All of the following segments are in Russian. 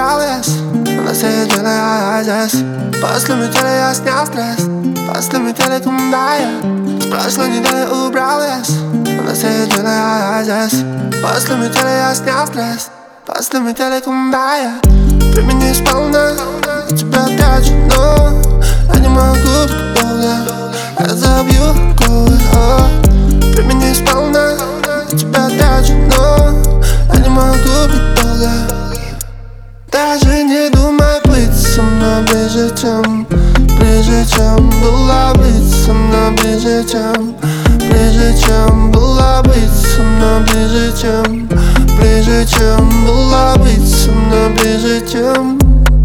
убрал вес. На сей деле я здесь. После метели я снял стресс. После метели кумбая. С прошлой недели убрал вес. На сей деле я здесь. После метели я снял стресс. После метели кумбая. Времени сполна, я тебя трачу, но я не могу долго. Я забью головы. Времени сполна, я тебя трачу, но я не могу быть долго. Даже не думай быть со мной ближе, чем было быть со мной ближе, чем было быть со мной ближе, чем было быть со мной ближе, чем.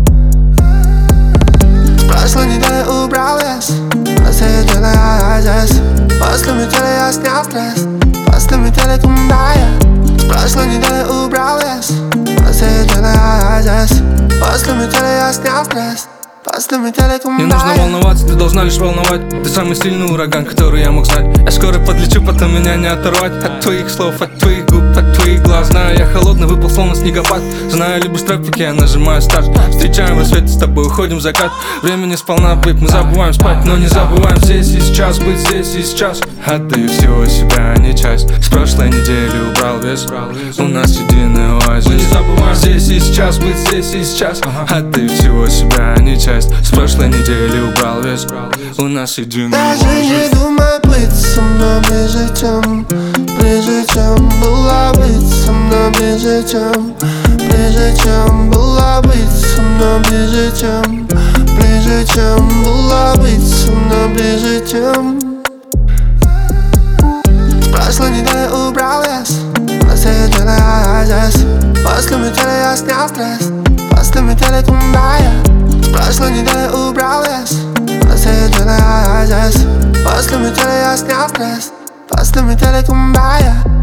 С прошлой недели убрал вес. На сей деле я здесь. После метели я снял стресс. После метели кумбая. С прошлой недели убрал вес. На сей деле я здесь. После метели я снял стресс. После метели кумбая. Не нужно волноваться, ты должна лишь волновать. Ты самый сильный ураган, который я мог знать. Я скоро подлечу, потом меня не оторвать. От твоих слов, от твоих губ, от твоих глаз. Знаю, я холодный, выпал словно снегопад. Знаю, любишь тропики, я нажимаю старт. Встречаем рассвет, с тобой уходим в закат. Времени сполна, быт, мы забываем спать, но не забываем здесь и сейчас, быть здесь и сейчас. Отдаю всего себя, а не часть. С прошлой недели убрал вес. У нас единый оазис. Мы не забываем здесь и сейчас, быть здесь и сейчас. Отдаю всего себя, а не часть. С прошлой недели убрал вес. У нас единый оазис. Даже не думай быть со мной ближе, чем было быть со мной ближе, чем было быть со мной ближе, чем было быть со мной ближе, чем. С прошлой недели убрал вес. На сей деле я здесь. После метели я снял стресс. После метели кумбая. С прошлой недели убрал вес. На сей деле я здесь. После метели я снял стресс. После метели кумбая.